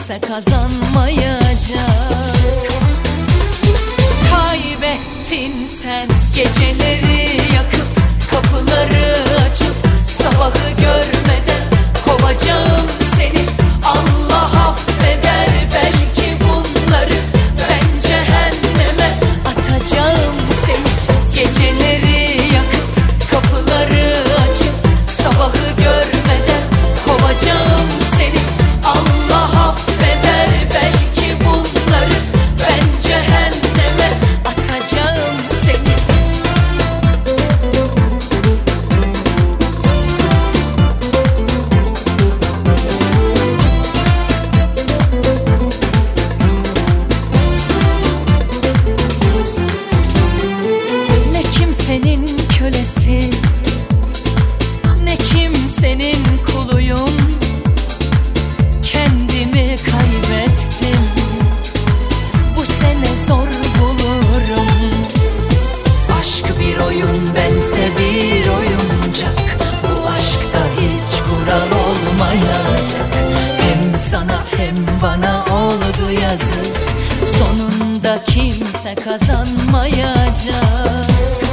kimse kazanmayacak. Kaybettin sen geceleri yakıp, kapıları açıp, sabahı görmeden kovacağım seni. Allah affeder belki bunları, ben cehenneme atacağım seni. Geceleri yakıp, kapıları açıp, sabahı görmeden kovacağım seni. Allah affeder belki bunları, ben cehenneme atacağım seni. Ne kimsenin kölesi, ne kimsenin kuluyum. Kendimi kaybettim, bu sene zor bulurum. Aşk bir oyun, bense bir oyuncak. Bu aşkta hiç kural olmayacak. Hem sana hem bana oldu yazık. Sonunda kimse kazanmayacak.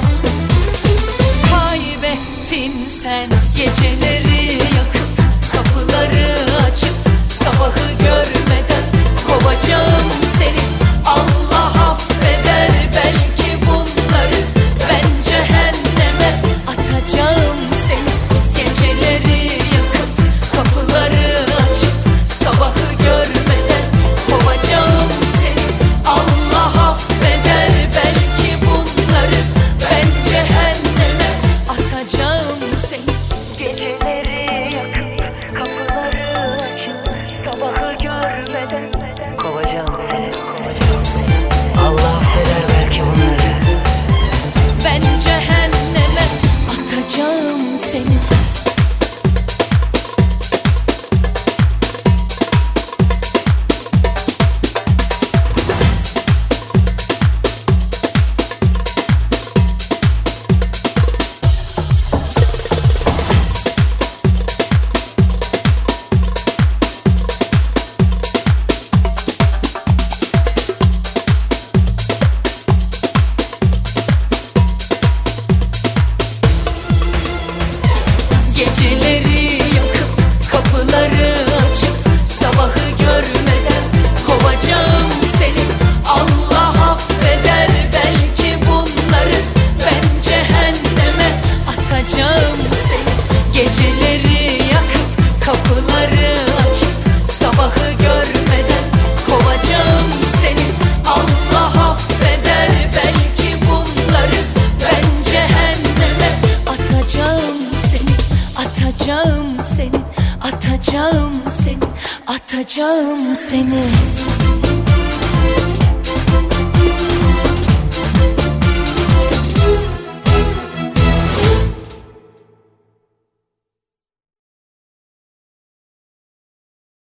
Kaybettin sen geceleri yakıp, kapıları açıp, sabahı görmeden kovacağım seni. Allah affeder belki bunları, ben cehenneme atacağım seni. Geceleri yakıp, kapıları açıp, sabahı görmeden kovacağım seni. Allah affeder belki bunları, ben cehenneme atacağım seni. Geceleri yakıp, kapıları açıp, sabahı görmeden kovacağım seni. Allah affeder belki bunları. Ben cehenneme atacağım seni. Geceleri yakıp, kapıları açıp, sabahı görmeden kovacağım seni. Allah affeder belki bunları, ben cehenneme atacağım seni. Geceleri yakıp, kapıları açıp, sabahı görmeden kovacağım seni. Allah affeder belki bunları, ben cehenneme atacağım seni. Atacağım seni, atacağım seni, atacağım seni.